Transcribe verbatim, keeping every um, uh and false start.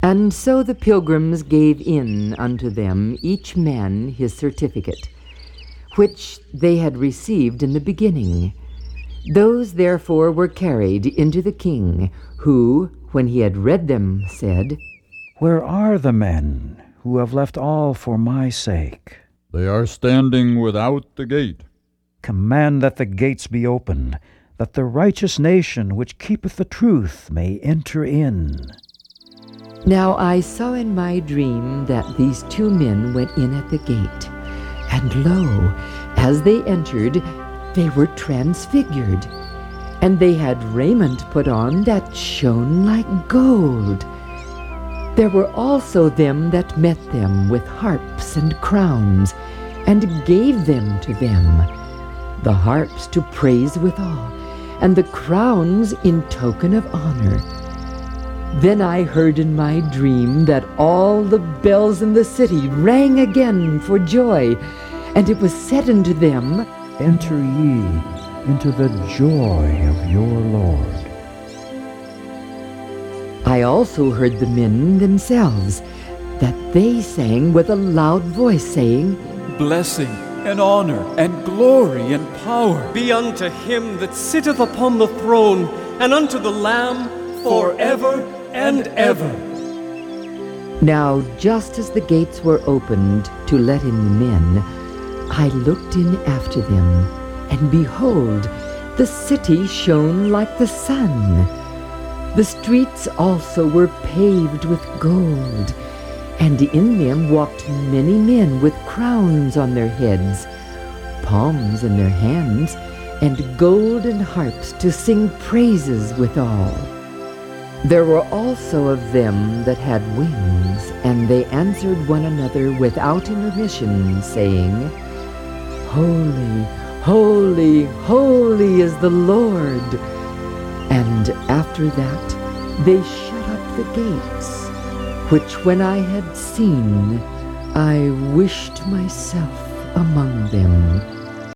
And so the pilgrims gave in unto them each man his certificate, which they had received in the beginning. Those therefore were carried into the king, who, when he had read them, said, Where are the men who have left all for my sake? They are standing without the gate. Command that the gates be opened, that the righteous nation which keepeth the truth may enter in. Now I saw in my dream that these two men went in at the gate, and lo, as they entered, they were transfigured, and they had raiment put on that shone like gold. There were also them that met them with harps and crowns, and gave them to them, the harps to praise withal, and the crowns in token of honor. Then I heard in my dream that all the bells in the city rang again for joy, and it was said unto them, Enter ye into the joy of your Lord. I also heard the men themselves, that they sang with a loud voice, saying, Blessing and honor and glory and power be unto him that sitteth upon the throne, and unto the Lamb forever and ever. Now just as the gates were opened to let in the men, I looked in after them, and behold, the city shone like the sun. The streets also were paved with gold, and in them walked many men with crowns on their heads, palms in their hands, and golden harps to sing praises withal. There were also of them that had wings, and they answered one another without intermission, saying, Holy, holy, holy is the Lord. And after that they shut up the gates, which when I had seen, I wished myself among them.